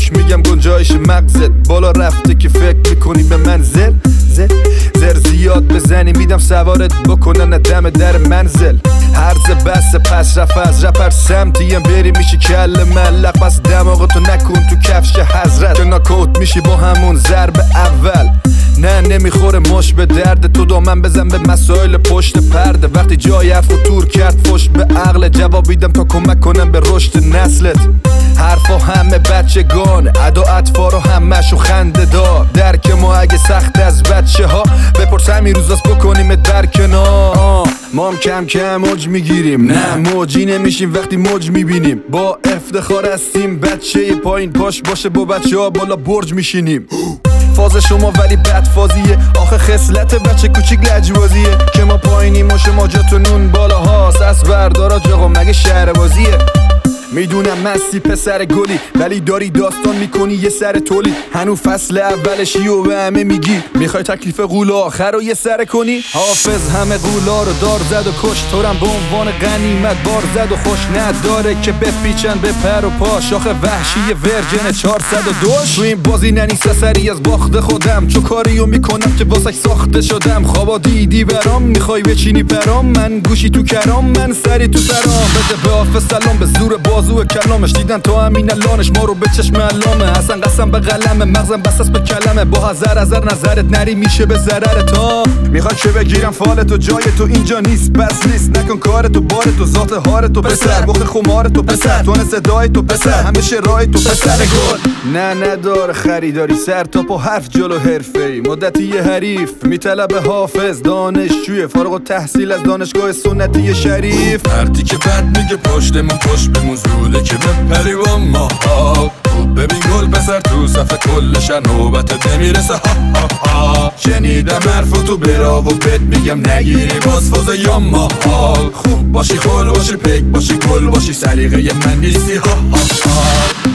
روک میگم گنجایش مغزت بالا رفته که فکر میکنی به من زر زیاد بزنی میدم سوارت بکنن دم در منزل. هرز بس پس رفت از رپر سمتیم بری میشی کل ملق، پس دماغتو نکن تو کفش حضرت که ناکوت میشی با همون ضرب اول. نه نمیخوره مش به درد تو، دامن بزن به مسائل پشت پرده. وقتی جای حرفو تور کرد فش به عقل، جوابیدم تا کمک کنم به رشد نسلت. حرفا همه بچگانه، ادا اطفارو همشو خنده دار. درک ما اگه سخت از بچه ها بپرس همین روزاست بکنیم در کنار. ما هم کم کم موج میگیریم، نه موجی نمیشیم وقتی موج میبینیم. با افتخار هستیم بچه پایین پاش باشه با بچه ها بالا برج میشینیم. فاز شما ولی بد فازیه، آخه خصلت بچه کوچیک لجبازیه که ما پایینیم و شما جاتونون بالا هاست. از بردارا جاقا مگه شهر بازیه. میدونم مستی پسر گلی ولی داری داستان میکنی یه سر تولید. هنو فصل اولشی و به همه میگی میخوای تکلیف غول آخر رو یه سر کنی. حافظ همه غولا رو دار زد و کش، تورم به عنوان غنیمت بار زد و خوش نداره که بپیچن به پر و پاش. آخه وحشی ورجن 402 تو این بازی ننیسه سری از باخت خودم، چو کاریو میکنم که واسه ساخته شدم. خوابا دیدی برام میخوای بچینی پرام، من گوشی تو کرام من سری تو سرام. بده به حافظ سلام به زور بازو کلامش، دیدن تو همین الانش ما رو به چشم علامه. اصلا قسم به قلمه مغزم بساس به کلمه، با هزار نظرت نری میشه به ضرر تا. میخواد که بگیرم فالتو جای تو اینجا نیست بس نیست. نکن کارتو بارتو ذات هارتو پسر، بخت خمارتو پسر، تون صدای تو پسر، همیشه رای تو پسر گل. نه نداره خریداری سر تا پا حرف جلو حرفه‌ای. مدتی حریف میطلبه حافظ دانشجوی فارغ التحصیل از دانشگاه سنتی شریف. وقتی که بد میگه پشتمون پشت به موزوله که بپری با ما. خوب ببین گل پسر تو صفحه کلشن نوبتت نمیرسه. شنیدم حرفتو برا و بهت میگم نگیری باز فاز یا ما. خوب باشی خل باشی پک باشی گل باشی سلیقه من نیستی.